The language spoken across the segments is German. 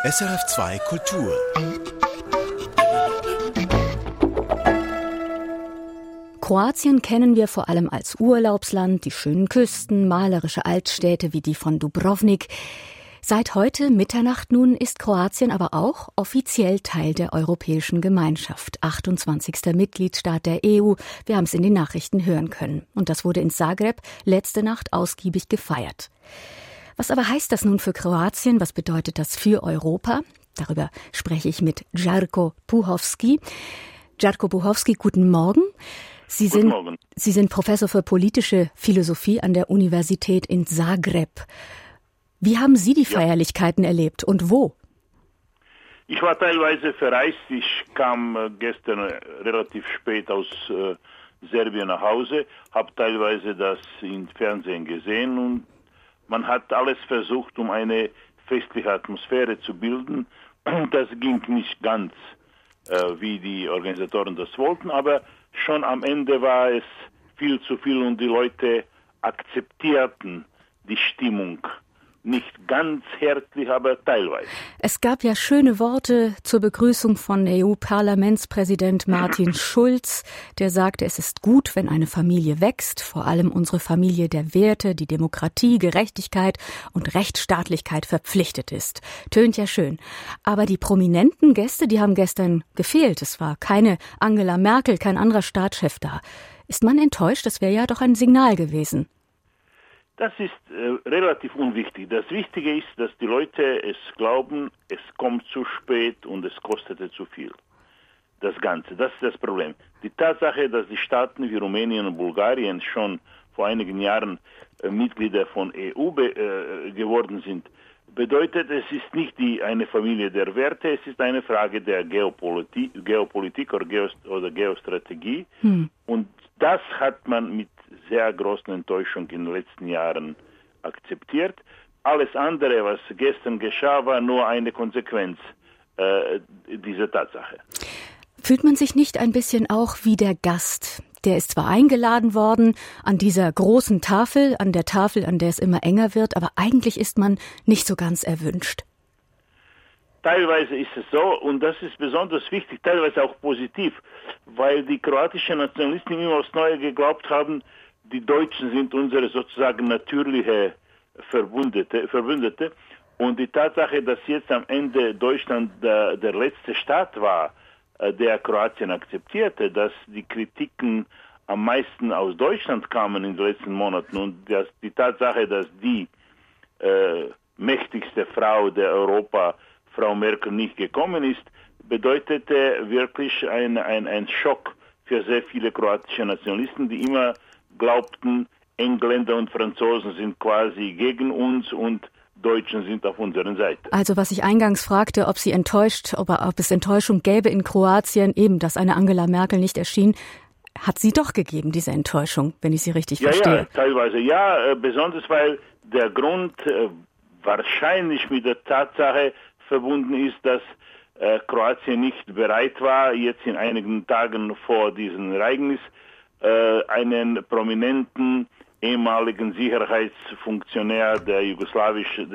SRF2 Kultur. Kroatien kennen wir vor allem als Urlaubsland, die schönen Küsten, malerische Altstädte wie die von Dubrovnik. Seit heute Mitternacht nun ist Kroatien aber auch offiziell Teil der Europäischen Gemeinschaft, 28. Mitgliedstaat der EU. Wir haben es in den Nachrichten hören können. Und das wurde in Zagreb letzte Nacht ausgiebig gefeiert. Was aber heißt das nun für Kroatien? Was bedeutet das für Europa? Darüber spreche ich mit Žarko Puhovski. Žarko Puhovski, guten Morgen. Sie sind Professor für politische Philosophie an der Universität in Zagreb. Wie haben Sie die Feierlichkeiten erlebt und wo? Ich war teilweise verreist. Ich kam gestern relativ spät aus Serbien nach Hause, habe teilweise das im Fernsehen gesehen und man hat alles versucht, um eine festliche Atmosphäre zu bilden. Das ging nicht ganz, wie die Organisatoren das wollten, aber schon am Ende war es viel zu viel und die Leute akzeptierten die Stimmung. Nicht ganz herzlich, aber teilweise. Es gab ja schöne Worte zur Begrüßung von EU-Parlamentspräsident Martin Schulz, der sagte, es ist gut, wenn eine Familie wächst, vor allem unsere Familie der Werte, die Demokratie, Gerechtigkeit und Rechtsstaatlichkeit verpflichtet ist. Tönt ja schön. Aber die prominenten Gäste, die haben gestern gefehlt. Es war keine Angela Merkel, kein anderer Staatschef da. Ist man enttäuscht? Das wäre ja doch ein Signal gewesen. Das ist relativ unwichtig. Das Wichtige ist, dass die Leute es glauben, es kommt zu spät und es kostete zu viel. Das Ganze, das ist das Problem. Die Tatsache, dass die Staaten wie Rumänien und Bulgarien schon vor einigen Jahren Mitglieder von EU geworden sind, bedeutet, es ist nicht eine Familie der Werte, es ist eine Frage der Geopolitik oder Geostrategie. Und das hat man mit sehr großen Enttäuschung in den letzten Jahren akzeptiert. Alles andere, was gestern geschah, war nur eine Konsequenz dieser Tatsache. Fühlt man sich nicht ein bisschen auch wie der Gast? Der ist zwar eingeladen worden an dieser großen Tafel, an der es immer enger wird, aber eigentlich ist man nicht so ganz erwünscht. Teilweise ist es so und das ist besonders wichtig, teilweise auch positiv, weil die kroatischen Nationalisten immer aufs Neue geglaubt haben, die Deutschen sind unsere sozusagen natürliche Verbündete und die Tatsache, dass jetzt am Ende Deutschland der letzte Staat war, der Kroatien akzeptierte, dass die Kritiken am meisten aus Deutschland kamen in den letzten Monaten und dass die Tatsache, dass die mächtigste Frau der Europa, Frau Merkel, nicht gekommen ist, bedeutete wirklich ein Schock für sehr viele kroatische Nationalisten, die immer glaubten, Engländer und Franzosen sind quasi gegen uns und Deutschen sind auf unserer Seite. Also was ich eingangs fragte, ob es Enttäuschung gäbe in Kroatien, eben, dass eine Angela Merkel nicht erschien, hat sie doch gegeben, diese Enttäuschung, wenn ich sie richtig verstehe. Ja, teilweise ja, besonders weil der Grund wahrscheinlich mit der Tatsache verbunden ist, dass Kroatien nicht bereit war, jetzt in einigen Tagen vor diesem Ereignis einen prominenten ehemaligen Sicherheitsfunktionär des jugoslawischen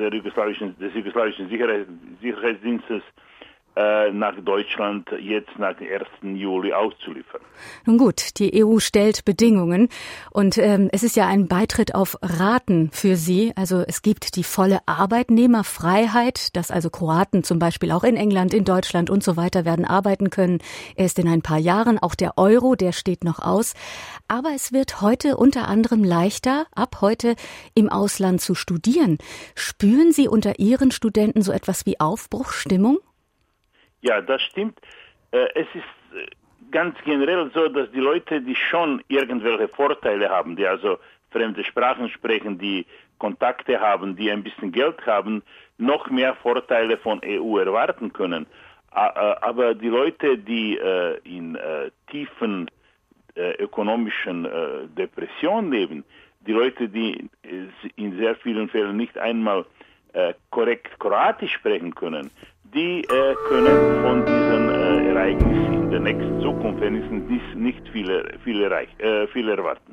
Sicherheitsdienstes nach Deutschland jetzt nach dem 1. Juli auszuliefern. Nun gut, die EU stellt Bedingungen und es ist ja ein Beitritt auf Raten für Sie. Also es gibt die volle Arbeitnehmerfreiheit, dass also Kroaten zum Beispiel auch in England, in Deutschland und so weiter werden arbeiten können. Erst in ein paar Jahren. Auch der Euro, der steht noch aus. Aber es wird heute unter anderem leichter, ab heute im Ausland zu studieren. Spüren Sie unter Ihren Studenten so etwas wie Aufbruchsstimmung? Ja, das stimmt. Es ist ganz generell so, dass die Leute, die schon irgendwelche Vorteile haben, die also fremde Sprachen sprechen, die Kontakte haben, die ein bisschen Geld haben, noch mehr Vorteile von EU erwarten können. Aber die Leute, die in tiefen ökonomischen Depressionen leben, die Leute, die in sehr vielen Fällen nicht einmal korrekt Kroatisch sprechen können, die können von diesem Ereignis in der nächsten Zukunft wenigstens nicht viel erwarten.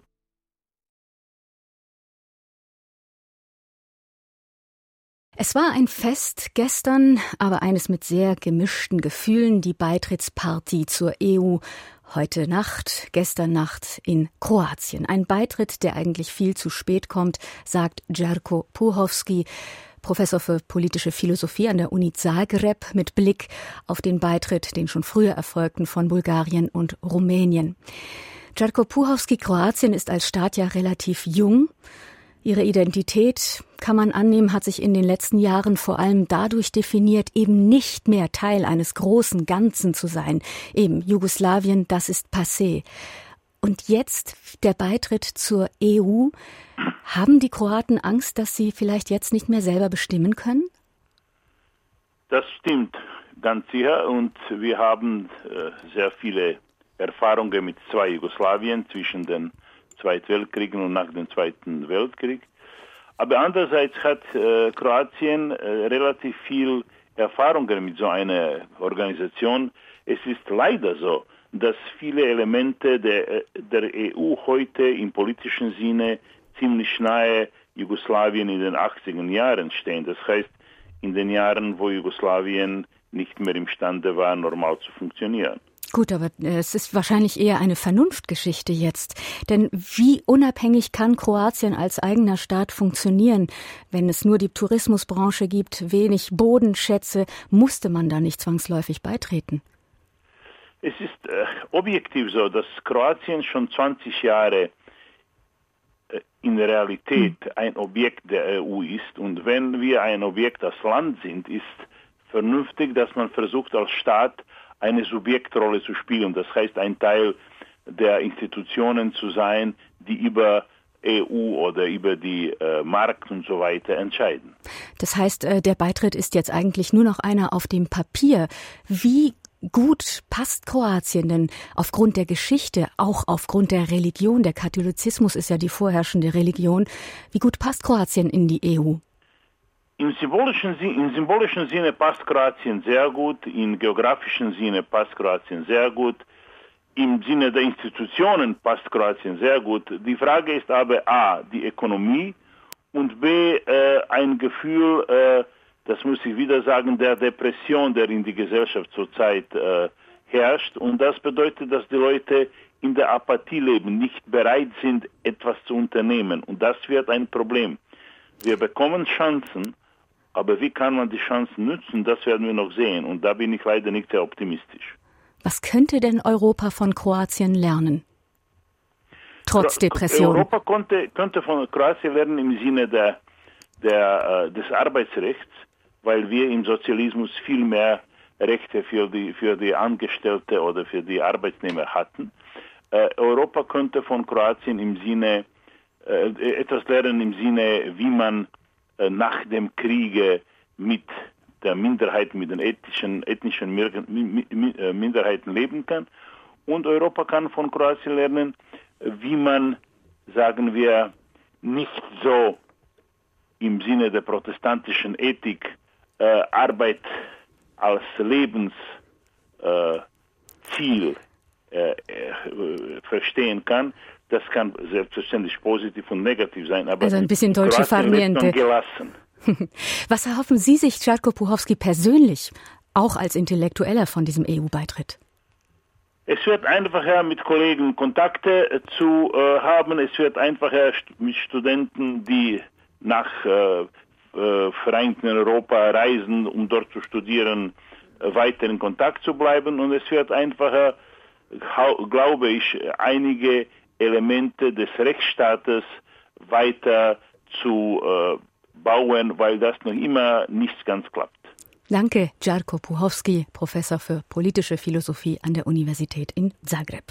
Es war ein Fest gestern, aber eines mit sehr gemischten Gefühlen, die Beitrittsparty zur EU. Heute Nacht, gestern Nacht in Kroatien. Ein Beitritt, der eigentlich viel zu spät kommt, sagt Žarko Puhovski, Professor für politische Philosophie an der Uni Zagreb, mit Blick auf den Beitritt, den schon früher erfolgten, von Bulgarien und Rumänien. Žarko Puhovski, Kroatien ist als Staat ja relativ jung. Ihre Identität, kann man annehmen, hat sich in den letzten Jahren vor allem dadurch definiert, eben nicht mehr Teil eines großen Ganzen zu sein. Eben Jugoslawien, das ist passé. Und jetzt der Beitritt zur EU. Haben die Kroaten Angst, dass sie vielleicht jetzt nicht mehr selber bestimmen können? Das stimmt ganz sicher. Und wir haben sehr viele Erfahrungen mit zwei Jugoslawien zwischen den Zweiten Weltkriegen und nach dem Zweiten Weltkrieg. Aber andererseits hat Kroatien relativ viel Erfahrungen mit so einer Organisation. Es ist leider so, dass viele Elemente der EU heute im politischen Sinne ziemlich nahe Jugoslawien in den 80er Jahren stehen. Das heißt, in den Jahren, wo Jugoslawien nicht mehr imstande war, normal zu funktionieren. Gut, aber es ist wahrscheinlich eher eine Vernunftgeschichte jetzt. Denn wie unabhängig kann Kroatien als eigener Staat funktionieren? Wenn es nur die Tourismusbranche gibt, wenig Bodenschätze, musste man da nicht zwangsläufig beitreten? Es ist objektiv so, dass Kroatien schon 20 Jahre in der Realität ein Objekt der EU ist. Und wenn wir ein Objekt als Land sind, ist vernünftig, dass man versucht als Staat eine Subjektrolle zu spielen. Das heißt, ein Teil der Institutionen zu sein, die über EU oder über die Markt und so weiter entscheiden. Das heißt, der Beitritt ist jetzt eigentlich nur noch einer auf dem Papier. Wie gut passt Kroatien denn aufgrund der Geschichte, auch aufgrund der Religion? Der Katholizismus ist ja die vorherrschende Religion. Wie gut passt Kroatien in die EU? Im symbolischen Sinne passt Kroatien sehr gut, im geografischen Sinne passt Kroatien sehr gut, im Sinne der Institutionen passt Kroatien sehr gut. Die Frage ist aber A, die Ökonomie und B, ein Gefühl, das muss ich wieder sagen, der Depression, der in die Gesellschaft zurzeit herrscht. Und das bedeutet, dass die Leute in der Apathie leben, nicht bereit sind, etwas zu unternehmen. Und das wird ein Problem. Wir bekommen Chancen, aber wie kann man die Chancen nutzen, das werden wir noch sehen. Und da bin ich leider nicht sehr optimistisch. Was könnte denn Europa von Kroatien lernen? Trotz Depression. Europa könnte von Kroatien lernen im Sinne des Arbeitsrechts, weil wir im Sozialismus viel mehr Rechte für die Angestellte oder für die Arbeitnehmer hatten. Europa könnte von Kroatien im Sinne etwas lernen im Sinne, wie man nach dem Kriege mit der Minderheit, mit den ethnischen Minderheiten leben kann. Und Europa kann von Kroatien lernen, wie man, sagen wir, nicht so im Sinne der protestantischen Ethik Arbeit als Lebensziel verstehen kann. Das kann selbstverständlich positiv und negativ sein, aber also ein bisschen deutsche Farniente. Was erhoffen Sie sich, Žarko Puhovski, persönlich, auch als Intellektueller, von diesem EU-Beitritt? Es wird einfacher, mit Kollegen Kontakte zu haben. Es wird einfacher, mit Studenten, die nach Vereinten Europa reisen, um dort zu studieren, weiter in Kontakt zu bleiben. Und es wird einfacher, glaube ich, einige Elemente des Rechtsstaates weiter zu bauen, weil das noch immer nicht ganz klappt. Danke, Žarko Puhovski, Professor für politische Philosophie an der Universität in Zagreb.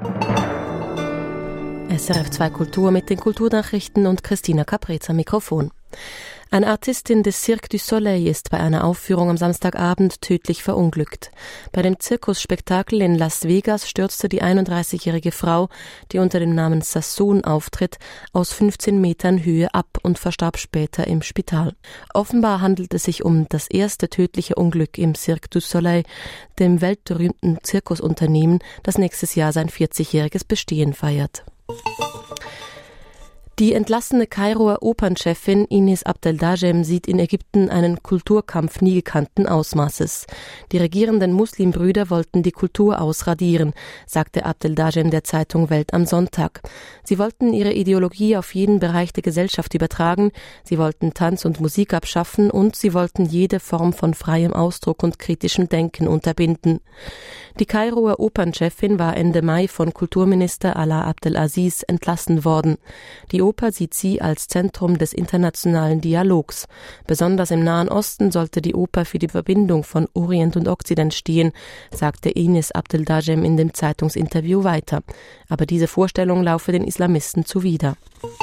SRF 2 Kultur mit den Kulturnachrichten und Christina Caprez am Mikrofon. Eine Artistin des Cirque du Soleil ist bei einer Aufführung am Samstagabend tödlich verunglückt. Bei dem Zirkusspektakel in Las Vegas stürzte die 31-jährige Frau, die unter dem Namen Sassoon auftritt, aus 15 Metern Höhe ab und verstarb später im Spital. Offenbar handelt es sich um das erste tödliche Unglück im Cirque du Soleil, dem weltberühmten Zirkusunternehmen, das nächstes Jahr sein 40-jähriges Bestehen feiert. Die entlassene Kairoer Opernchefin Ines Abdeldagem sieht in Ägypten einen Kulturkampf nie gekannten Ausmaßes. Die regierenden Muslimbrüder wollten die Kultur ausradieren, sagte Abdeldagem der Zeitung Welt am Sonntag. Sie wollten ihre Ideologie auf jeden Bereich der Gesellschaft übertragen, sie wollten Tanz und Musik abschaffen und sie wollten jede Form von freiem Ausdruck und kritischem Denken unterbinden. Die Kairoer Opernchefin war Ende Mai von Kulturminister Alaa Abdelaziz entlassen worden. Die Oper sieht sie als Zentrum des internationalen Dialogs. Besonders im Nahen Osten sollte die Oper für die Verbindung von Orient und Okzident stehen, sagte Ines Abdeldagem in dem Zeitungsinterview weiter. Aber diese Vorstellung laufe den Islamisten zuwider.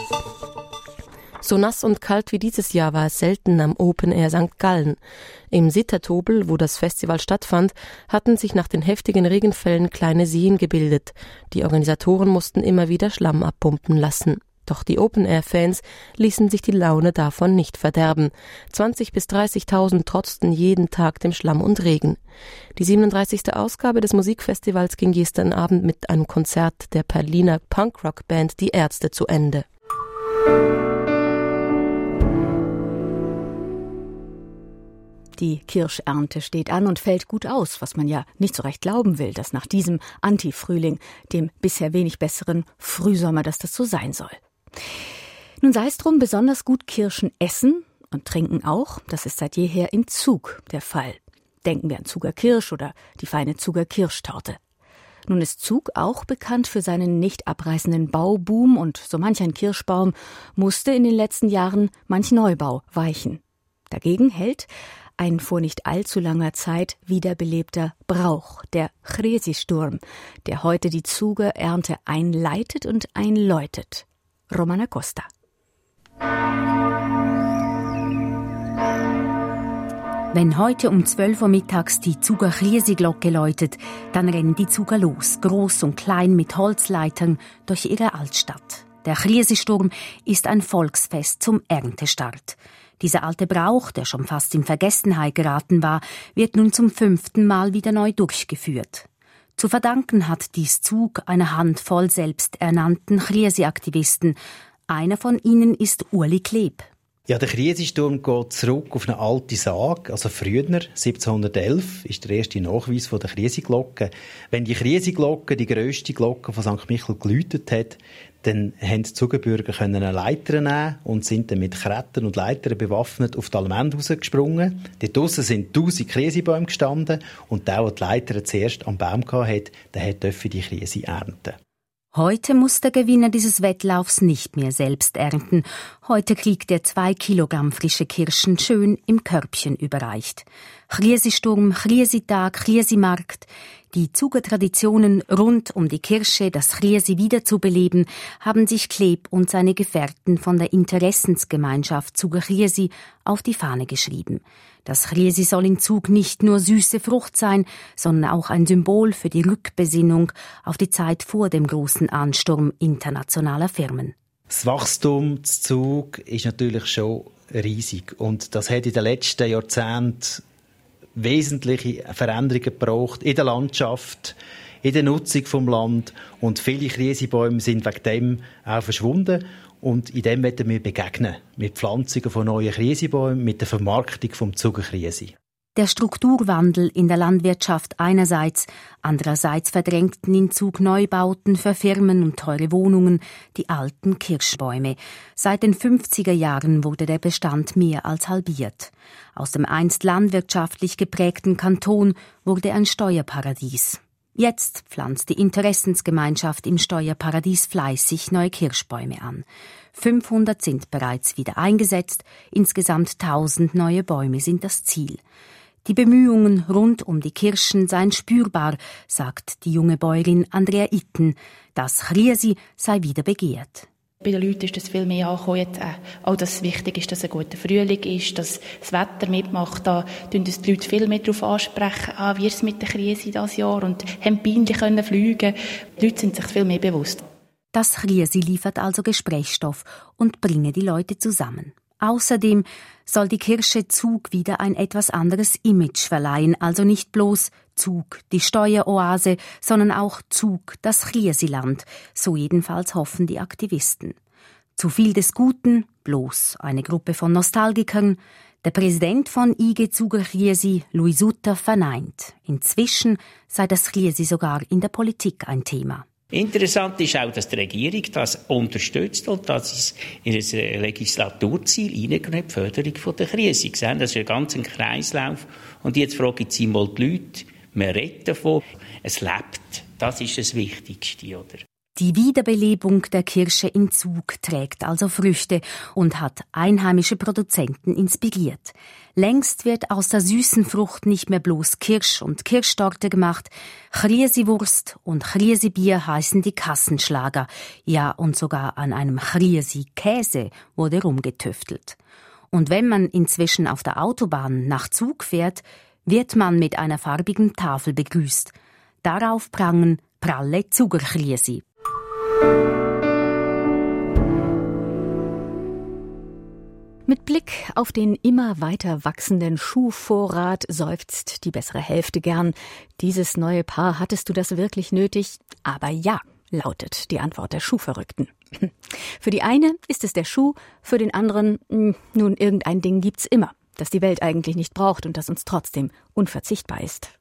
So nass und kalt wie dieses Jahr war es selten am Open Air St. Gallen. Im Sittertobel, wo das Festival stattfand, hatten sich nach den heftigen Regenfällen kleine Seen gebildet. Die Organisatoren mussten immer wieder Schlamm abpumpen lassen. Doch die Open-Air-Fans ließen sich die Laune davon nicht verderben. 20.000 bis 30.000 trotzten jeden Tag dem Schlamm und Regen. Die 37. Ausgabe des Musikfestivals ging gestern Abend mit einem Konzert der Berliner Punkrock-Band Die Ärzte zu Ende. Die Kirschernte steht an und fällt gut aus, was man ja nicht so recht glauben will, dass nach diesem Anti-Frühling, dem bisher wenig besseren Frühsommer, dass das so sein soll. Nun sei es drum, besonders gut Kirschen essen und trinken auch, das ist seit jeher in Zug der Fall. Denken wir an Zugerkirsch oder die feine Zugerkirschtorte. Nun ist Zug auch bekannt für seinen nicht abreißenden Bauboom und so manch ein Kirschbaum musste in den letzten Jahren manch Neubau weichen. Dagegen hält ein vor nicht allzu langer Zeit wiederbelebter Brauch, der Chresi-Sturm, der heute die Zugerernte einleitet und einläutet. Romana Costa. Wenn heute um 12 Uhr mittags die Zuger Chresi-Glocke läutet, dann rennen die Zuger los, groß und klein mit Holzleitern durch ihre Altstadt. Der Chresi-Sturm ist ein Volksfest zum Erntestart. Dieser alte Brauch, der schon fast in Vergessenheit geraten war, wird nun zum 5. Mal wieder neu durchgeführt. Zu verdanken hat dies Zug einer Handvoll selbsternannten Chresi-Aktivisten. Einer von ihnen ist Uli Kleb. Ja, der Chresi-Sturm geht zurück auf eine alte Sage. Also früher, 1711, ist der erste Nachweis von der Chresi-Glocke. Wenn die Chresi-Glocke, die grösste Glocke von St. Michael, geläutet hat, dann haben die Zugerbürger eine Leiter nehmen und sind dann mit Kretten und Leitern bewaffnet auf die Allmende rausgesprungen. Dort draussen sind 1000 Chresi-Bäume gestanden und der die Leiter zuerst am Baum hatte, der durfte die Chresi ernten. Heute muss der Gewinner dieses Wettlaufs nicht mehr selbst ernten. Heute kriegt er 2 Kilogramm frische Kirschen schön im Körbchen überreicht. Chresi-Sturm, Chresi-Tag, Chresi-Markt. Die Zugertraditionen rund um die Kirsche, das Chresi wiederzubeleben, haben sich Kleb und seine Gefährten von der Interessensgemeinschaft Zuger Chresi auf die Fahne geschrieben. Das Chresi soll in Zug nicht nur süße Frucht sein, sondern auch ein Symbol für die Rückbesinnung auf die Zeit vor dem großen Ansturm internationaler Firmen. Das Wachstum zu Zug ist natürlich schon riesig und das hat in den letzten Jahrzehnten wesentliche Veränderungen gebraucht in der Landschaft, in der Nutzung vom Land und viele Chresi-Bäume sind wegen dem auch verschwunden und in dem werden wir begegnen, mit Pflanzungen von neuen Chresi-Bäumen, mit der Vermarktung vom Zuger Chresi. Der Strukturwandel in der Landwirtschaft einerseits, andererseits verdrängten in Zug Neubauten für Firmen und teure Wohnungen die alten Kirschbäume. Seit den 50er Jahren wurde der Bestand mehr als halbiert. Aus dem einst landwirtschaftlich geprägten Kanton wurde ein Steuerparadies. Jetzt pflanzt die Interessensgemeinschaft im Steuerparadies fleißig neue Kirschbäume an. 500 sind bereits wieder eingesetzt, insgesamt 1000 neue Bäume sind das Ziel. Die Bemühungen rund um die Kirschen seien spürbar, sagt die junge Bäuerin Andrea Itten. Das Chresi sei wieder begehrt. Bei den Leuten ist das viel mehr angekommen jetzt auch, dass es wichtig ist, dass ein guter Frühling ist, dass das Wetter mitmacht. Da tun uns die Leute viel mehr darauf ansprechen, wie ist es mit der Chresi dieses Jahr und haben peinlich können fliegen. Die Leute sind sich viel mehr bewusst. Das Chresi liefert also Gesprächsstoff und bringe die Leute zusammen. Außerdem soll die Kirsche Zug wieder ein etwas anderes Image verleihen, also nicht bloß Zug, die Steueroase, sondern auch Zug, das Chresiland, so jedenfalls hoffen die Aktivisten. Zu viel des Guten, bloß eine Gruppe von Nostalgikern. Der Präsident von IG Zuger Chiesi, Louis Sutter, verneint. Inzwischen sei das Chiesi sogar in der Politik ein Thema. Interessant ist auch, dass die Regierung das unterstützt und dass es in ein Legislaturziel hineingenommen die Förderung der Krise. Das ist ein ganzer Kreislauf. Und jetzt frage ich einmal die Leute, wir reden davon, es lebt. Das ist das Wichtigste, oder? Die Wiederbelebung der Kirsche in Zug trägt also Früchte und hat einheimische Produzenten inspiriert. Längst wird aus der süßen Frucht nicht mehr bloß Kirsch und Kirschtorte gemacht. Chiesi-Wurst und Chiesi-Bier heißen die Kassenschlager. Ja, und sogar an einem Chiesi-Käse wurde rumgetüftelt. Und wenn man inzwischen auf der Autobahn nach Zug fährt, wird man mit einer farbigen Tafel begrüßt. Darauf prangen pralle Zugerchiesi. Mit Blick auf den immer weiter wachsenden Schuhvorrat seufzt die bessere Hälfte gern. Dieses neue Paar, hattest du das wirklich nötig? Aber ja, lautet die Antwort der Schuhverrückten. Für die eine ist es der Schuh, für den anderen, nun, irgendein Ding gibt's immer, das die Welt eigentlich nicht braucht und das uns trotzdem unverzichtbar ist.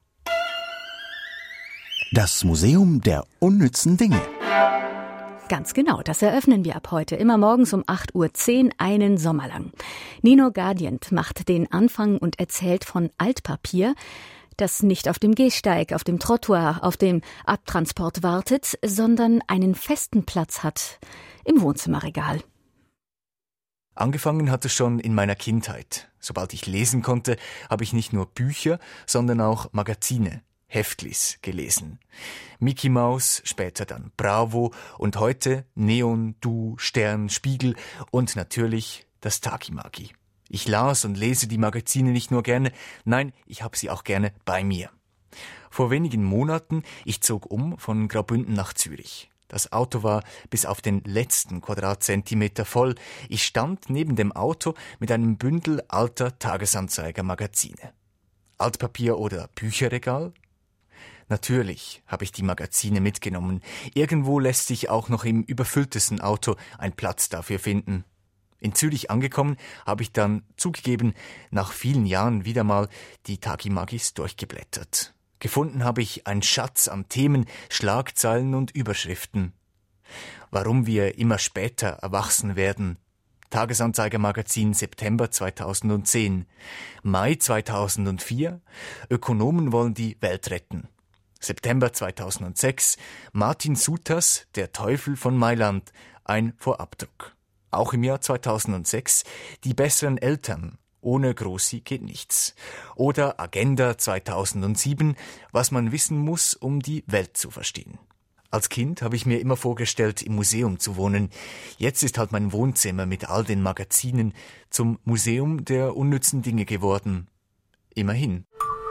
Das Museum der unnützen Dinge. Ganz genau, das eröffnen wir ab heute, immer morgens um 8:10 Uhr, einen Sommer lang. Nino Gardient macht den Anfang und erzählt von Altpapier, das nicht auf dem Gehsteig, auf dem Trottoir, auf dem Abtransport wartet, sondern einen festen Platz hat im Wohnzimmerregal. Angefangen hat es schon in meiner Kindheit. Sobald ich lesen konnte, habe ich nicht nur Bücher, sondern auch Magazine, Heftlis gelesen. Mickey Maus, später dann Bravo und heute Neon, Du, Stern, Spiegel und natürlich das Taki-Maki. Ich las und lese die Magazine nicht nur gerne, nein, ich habe sie auch gerne bei mir. Vor wenigen Monaten, ich zog von Graubünden nach Zürich. Das Auto war bis auf den letzten Quadratzentimeter voll. Ich stand neben dem Auto mit einem Bündel alter Tagesanzeiger-Magazine. Altpapier oder Bücherregal? Natürlich habe ich die Magazine mitgenommen. Irgendwo lässt sich auch noch im überfülltesten Auto ein Platz dafür finden. In Zürich angekommen, habe ich dann zugegeben, nach vielen Jahren wieder mal die Taki-Magis durchgeblättert. Gefunden habe ich einen Schatz an Themen, Schlagzeilen und Überschriften. Warum wir immer später erwachsen werden. Tagesanzeiger-Magazin September 2010. Mai 2004. Ökonomen wollen die Welt retten. September 2006, Martin Sutas, Der Teufel von Mailand, ein Vorabdruck. Auch im Jahr 2006, Die besseren Eltern, ohne Grossi geht nichts. Oder Agenda 2007, was man wissen muss, um die Welt zu verstehen. Als Kind habe ich mir immer vorgestellt, im Museum zu wohnen. Jetzt ist halt mein Wohnzimmer mit all den Magazinen zum Museum der unnützen Dinge geworden. Immerhin.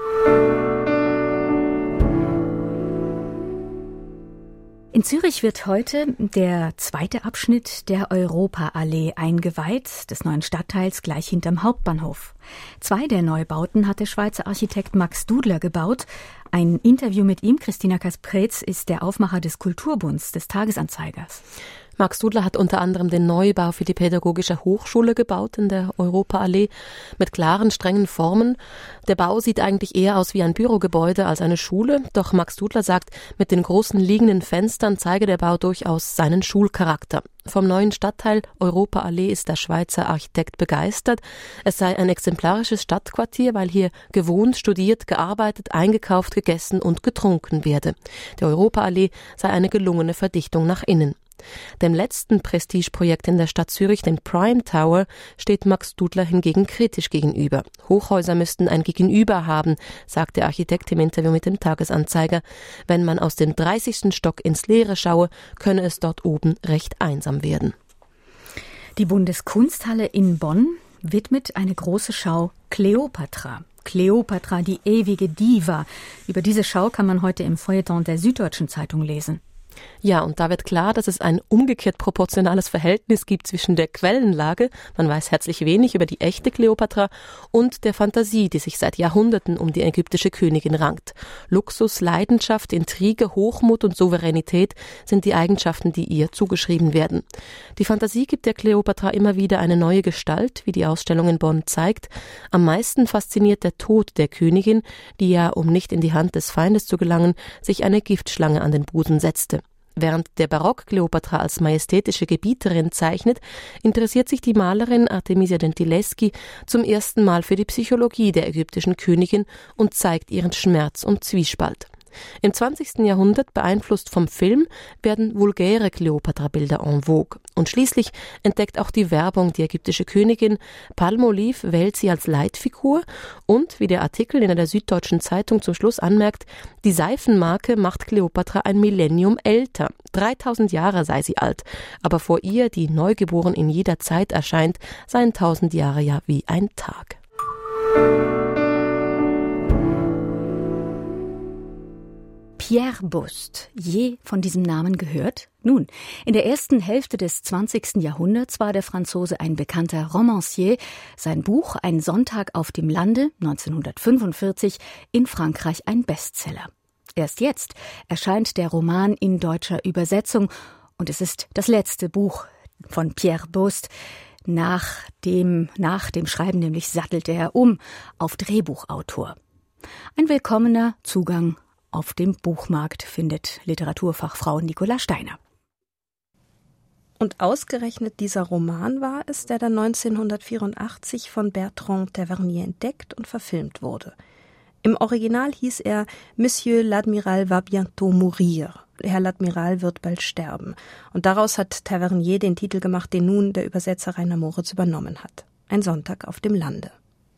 In Zürich wird heute der zweite Abschnitt der Europaallee eingeweiht, des neuen Stadtteils gleich hinterm Hauptbahnhof. 2 der Neubauten hat der Schweizer Architekt Max Dudler gebaut. Ein Interview mit ihm, Christina Kasprez, ist der Aufmacher des Kulturbunds des Tagesanzeigers. Max Dudler hat unter anderem den Neubau für die Pädagogische Hochschule gebaut in der Europaallee mit klaren, strengen Formen. Der Bau sieht eigentlich eher aus wie ein Bürogebäude als eine Schule, doch Max Dudler sagt, mit den großen liegenden Fenstern zeige der Bau durchaus seinen Schulcharakter. Vom neuen Stadtteil Europaallee ist der Schweizer Architekt begeistert. Es sei ein exemplarisches Stadtquartier, weil hier gewohnt, studiert, gearbeitet, eingekauft, gegessen und getrunken werde. Die Europaallee sei eine gelungene Verdichtung nach innen. Dem letzten Prestigeprojekt in der Stadt Zürich, dem Prime Tower, steht Max Dudler hingegen kritisch gegenüber. Hochhäuser müssten ein Gegenüber haben, sagt der Architekt im Interview mit dem Tagesanzeiger. Wenn man aus dem 30. Stock ins Leere schaue, könne es dort oben recht einsam werden. Die Bundeskunsthalle in Bonn widmet eine große Schau Kleopatra. Kleopatra, die ewige Diva. Über diese Schau kann man heute im Feuilleton der Süddeutschen Zeitung lesen. Ja, und da wird klar, dass es ein umgekehrt proportionales Verhältnis gibt zwischen der Quellenlage, man weiß herzlich wenig über die echte Kleopatra, und der Fantasie, die sich seit Jahrhunderten um die ägyptische Königin rankt. Luxus, Leidenschaft, Intrige, Hochmut und Souveränität sind die Eigenschaften, die ihr zugeschrieben werden. Die Fantasie gibt der Kleopatra immer wieder eine neue Gestalt, wie die Ausstellung in Bonn zeigt. Am meisten fasziniert der Tod der Königin, die ja, um nicht in die Hand des Feindes zu gelangen, sich eine Giftschlange an den Busen setzte. Während der Barock-Kleopatra als majestätische Gebieterin zeichnet, interessiert sich die Malerin Artemisia Gentileschi zum ersten Mal für die Psychologie der ägyptischen Königin und zeigt ihren Schmerz und Zwiespalt. Im 20. Jahrhundert, beeinflusst vom Film, werden vulgäre Kleopatra-Bilder en vogue. Und schließlich entdeckt auch die Werbung die ägyptische Königin. Palmolive wählt sie als Leitfigur und, wie der Artikel in der Süddeutschen Zeitung zum Schluss anmerkt, die Seifenmarke macht Kleopatra ein Millennium älter. 3000 Jahre sei sie alt, aber vor ihr, die neugeboren in jeder Zeit erscheint, seien 1000 Jahre ja wie ein Tag. Pierre Bost, je von diesem Namen gehört? Nun, in der ersten Hälfte des 20. Jahrhunderts war der Franzose ein bekannter Romancier. Sein Buch Ein Sonntag auf dem Lande, 1945, in Frankreich ein Bestseller. Erst jetzt erscheint der Roman in deutscher Übersetzung und es ist das letzte Buch von Pierre Bost. Nach dem Schreiben nämlich sattelte er um auf Drehbuchautor. Ein willkommener Zugang auf dem Buchmarkt, findet Literaturfachfrau Nicola Steiner. Und ausgerechnet dieser Roman war es, der dann 1984 von Bertrand Tavernier entdeckt und verfilmt wurde. Im Original hieß er Monsieur l'Admiral va bientôt mourir. Herr l'Admiral wird bald sterben. Und daraus hat Tavernier den Titel gemacht, den nun der Übersetzer Rainer Moritz übernommen hat. Ein Sonntag auf dem Lande.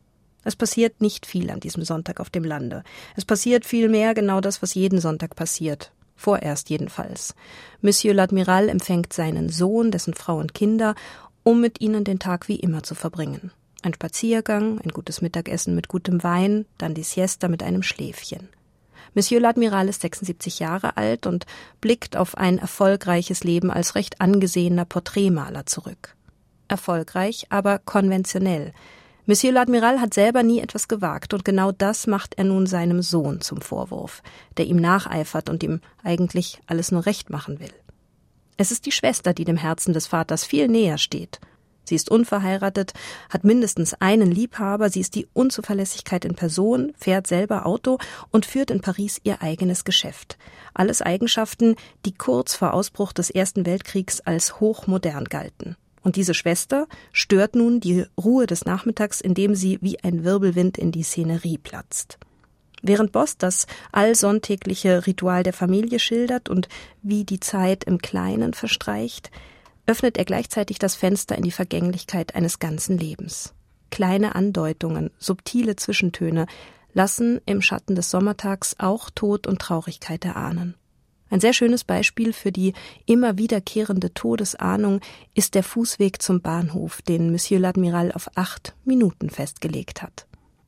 Es passiert nicht viel an diesem Sonntag auf dem Lande. Es passiert vielmehr genau das, was jeden Sonntag passiert. Vorerst jedenfalls. Monsieur l'Admiral empfängt seinen Sohn, dessen Frau und Kinder, um mit ihnen den Tag wie immer zu verbringen. Ein Spaziergang, ein gutes Mittagessen mit gutem Wein, dann die Siesta mit einem Schläfchen. Monsieur l'Admiral ist 76 Jahre alt und blickt auf ein erfolgreiches Leben als recht angesehener Porträtmaler zurück. Erfolgreich, aber konventionell. Monsieur l'Admiral hat selber nie etwas gewagt und genau das macht er nun seinem Sohn zum Vorwurf, der ihm nacheifert und ihm eigentlich alles nur recht machen will. Es ist die Schwester, die dem Herzen des Vaters viel näher steht. Sie ist unverheiratet, hat mindestens einen Liebhaber, sie ist die Unzuverlässigkeit in Person, fährt selber Auto und führt in Paris ihr eigenes Geschäft. Alles Eigenschaften, die kurz vor Ausbruch des Ersten Weltkriegs als hochmodern galten. Und diese Schwester stört nun die Ruhe des Nachmittags, indem sie wie ein Wirbelwind in die Szenerie platzt. Während Bost das allsonntägliche Ritual der Familie schildert und wie die Zeit im Kleinen verstreicht, öffnet er gleichzeitig das Fenster in die Vergänglichkeit eines ganzen Lebens. Kleine Andeutungen, subtile Zwischentöne lassen im Schatten des Sommertags auch Tod und Traurigkeit erahnen. Ein sehr schönes Beispiel für die immer wiederkehrende Todesahnung ist der Fußweg zum Bahnhof, den Monsieur l'Admiral auf 8 Minuten festgelegt hat.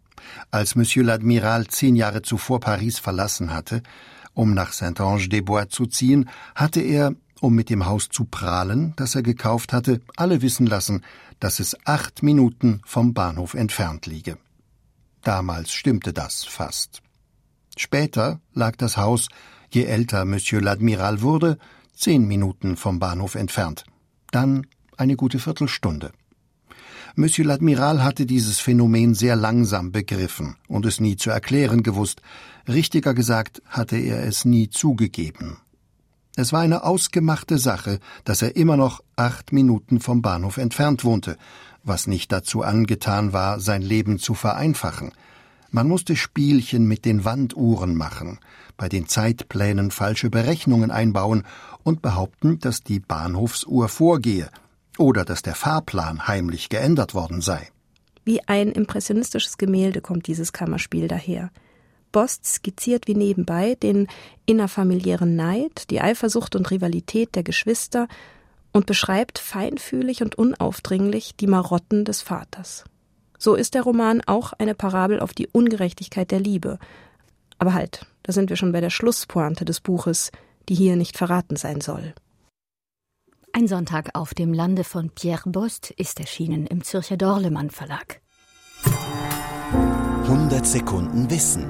Als Monsieur l'Admiral 10 Jahre zuvor Paris verlassen hatte, um nach Saint-Ange-des-Bois zu ziehen, hatte er, um mit dem Haus zu prahlen, das er gekauft hatte, alle wissen lassen, dass es 8 Minuten vom Bahnhof entfernt liege. Damals stimmte das fast. Später lag das Haus, je älter Monsieur l'Admiral wurde, 10 Minuten vom Bahnhof entfernt. Dann eine gute Viertelstunde. Monsieur l'Admiral hatte dieses Phänomen sehr langsam begriffen und es nie zu erklären gewusst. Richtiger gesagt, hatte er es nie zugegeben. Es war eine ausgemachte Sache, dass er immer noch 8 Minuten vom Bahnhof entfernt wohnte, was nicht dazu angetan war, sein Leben zu vereinfachen. Man musste Spielchen mit den Wanduhren machen, bei den Zeitplänen falsche Berechnungen einbauen und behaupten, dass die Bahnhofsuhr vorgehe oder dass der Fahrplan heimlich geändert worden sei. Wie ein impressionistisches Gemälde kommt dieses Kammerspiel daher. Bost skizziert wie nebenbei den innerfamiliären Neid, die Eifersucht und Rivalität der Geschwister und beschreibt feinfühlig und unaufdringlich die Marotten des Vaters. So ist der Roman auch eine Parabel auf die Ungerechtigkeit der Liebe. Aber halt, da sind wir schon bei der Schlusspointe des Buches. die hier nicht verraten sein soll. Ein Sonntag auf dem Lande von Pierre Bost ist erschienen im Zürcher Dorlemann Verlag. 100 Sekunden Wissen.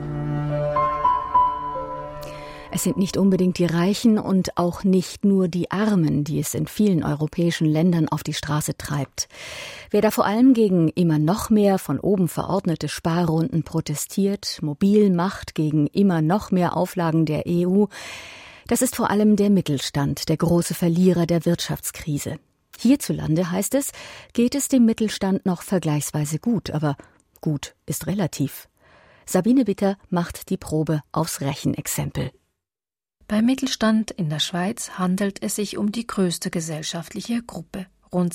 Es sind nicht unbedingt die Reichen und auch nicht nur die Armen, die es in vielen europäischen Ländern auf die Straße treibt. Wer da vor allem gegen immer noch mehr von oben verordnete Sparrunden protestiert, mobil macht gegen immer noch mehr Auflagen der EU, das ist vor allem der Mittelstand, der große Verlierer der Wirtschaftskrise. Hierzulande, heißt es, geht es dem Mittelstand noch vergleichsweise gut, aber gut ist relativ. Sabine Bitter macht die Probe aufs Rechenexempel. Beim Mittelstand in der Schweiz handelt es sich um die größte gesellschaftliche Gruppe. Rund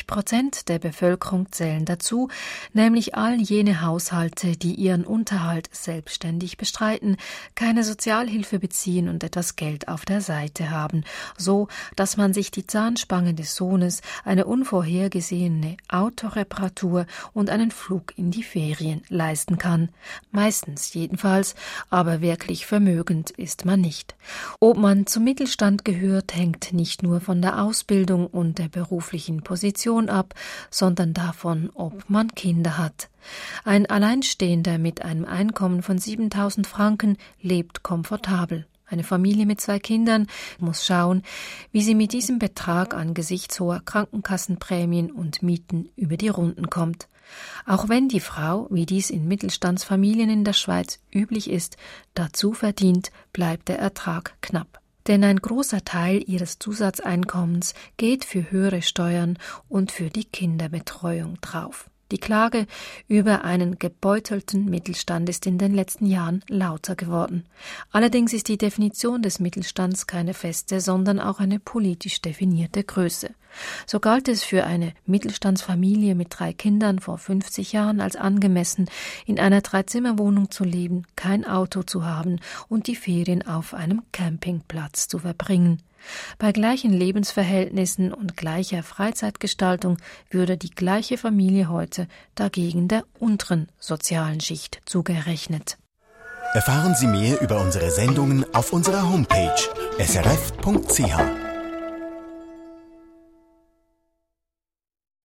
60% der Bevölkerung zählen dazu, nämlich all jene Haushalte, die ihren Unterhalt selbstständig bestreiten, keine Sozialhilfe beziehen und etwas Geld auf der Seite haben, so dass man sich die Zahnspange des Sohnes, eine unvorhergesehene Autoreparatur und einen Flug in die Ferien leisten kann. Meistens jedenfalls, aber wirklich vermögend ist man nicht. Ob man zum Mittelstand gehört, hängt nicht nur von der Ausbildung und der beruflichen Position ab, sondern davon, ob man Kinder hat. Ein Alleinstehender mit einem Einkommen von 7.000 Franken lebt komfortabel. Eine Familie mit 2 Kindern muss schauen, wie sie mit diesem Betrag angesichts hoher Krankenkassenprämien und Mieten über die Runden kommt. Auch wenn die Frau, wie dies in Mittelstandsfamilien in der Schweiz üblich ist, dazu verdient, bleibt der Ertrag knapp. Denn ein großer Teil ihres Zusatzeinkommens geht für höhere Steuern und für die Kinderbetreuung drauf. Die Klage über einen gebeutelten Mittelstand ist in den letzten Jahren lauter geworden. Allerdings ist die Definition des Mittelstands keine feste, sondern auch eine politisch definierte Größe. So galt es für eine Mittelstandsfamilie mit 3 Kindern vor 50 Jahren als angemessen, in einer 3-Zimmer-Wohnung zu leben, kein Auto zu haben und die Ferien auf einem Campingplatz zu verbringen. Bei gleichen Lebensverhältnissen und gleicher Freizeitgestaltung würde die gleiche Familie heute dagegen der unteren sozialen Schicht zugerechnet. Erfahren Sie mehr über unsere Sendungen auf unserer Homepage srf.ch.